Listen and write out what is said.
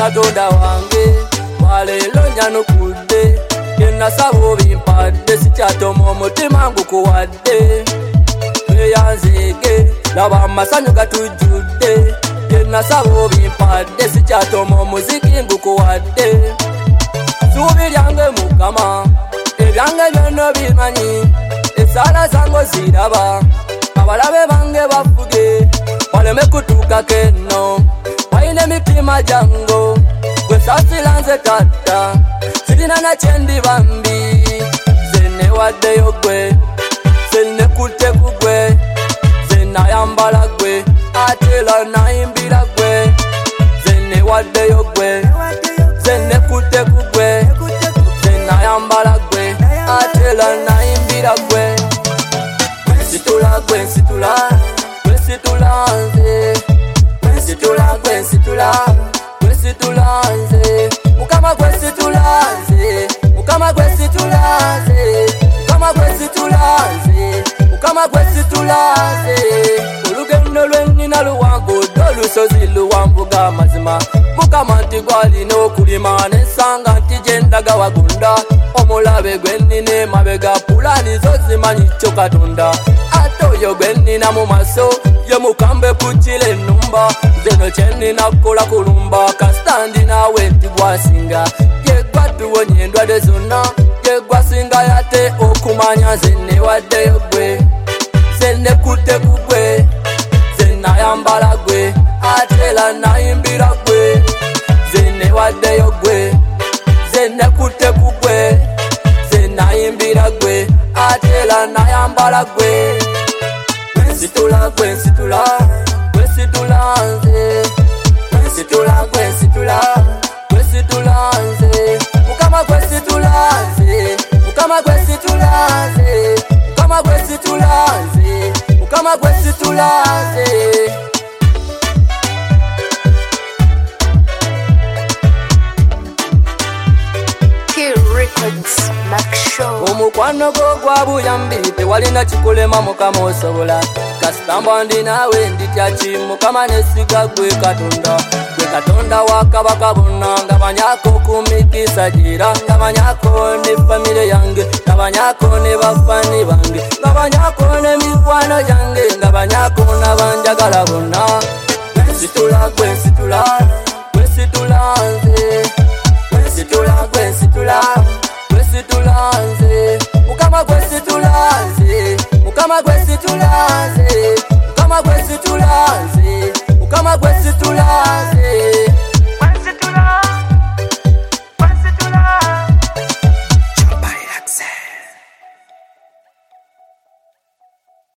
Katonda wange walelo nyanukudde yenasaba obimpadde sikyatoma omutima ngukuwadde tweyanzeege laba amasanyu gatujjudde yenasaba obimpadde sikyatoma omuziki ngukuwadde suubi lyange Mukama ebyange byonna bimanyi esaala zange ziraba abalabe bange bafuge waleme kutuukako enno walina emitima jango gwe saasira nze tatta sirina nakyendi bambi zenewaddeyo gwe zenekutte ku gwe zenayambala gwe ate era nayimbira gwe zenewaddeyo gwe zenekutte ku gwe zenayambala gwe ate era nayimbira gwe nsitula gwe nsitula gwesitula nze gwesitula gwesitula gwesitula nze Mukama gwesitula nze Mukama gwesitula nze Mukama gwesitula nze Mukama gwesitula nze olugendo lwennina luwanvu olusozi luwanvu g'amazima Mukama nti gwalina okulima nensanga nti gyendaga wagunda omulabe gwennina emabega pulani zo zimanyi kyo Katonda ate oyo gwennina mu maso ye mukambe kukira ennumba zeno kyennina kukola kulumba kasitandi naawe nti gwasinga ye gwatuwonya endwadde zonna ye gwasinga yate okumanya zenewaddeyo gwe zenekutte ku gwe zenayambala gwe ate era nayimbira gwe zenewaddeyo gwe zenekutte ku gwe zenayimbira gwe ate era nayambala gwe gwensitula gwensitula gwesitula nze gwensitula gwensitula gwesitula nze Mukama gwesitula nze Mukama gwesitula nze Mukama gwesitula nze Mukama gwesitula nze omukwano gwo gwa buyambi tewalina kikulema Mukama osobola kasitamba ndi naawe nditya ki Mukama nesiga gwe Katonda wa kabaka bonna nga banyako kumikisa gira nga banyako ne famire yange nga banyako ne bafani bange nga banyako ne mikwano yange nga banyako n'abanjagala bonna gwensitula gwensitula gwesitula nze gwensitula gwensitula gwesitula nze Mukama gwesitula nze Mukama gwesitula nze Mukama gwesitula nze Mukama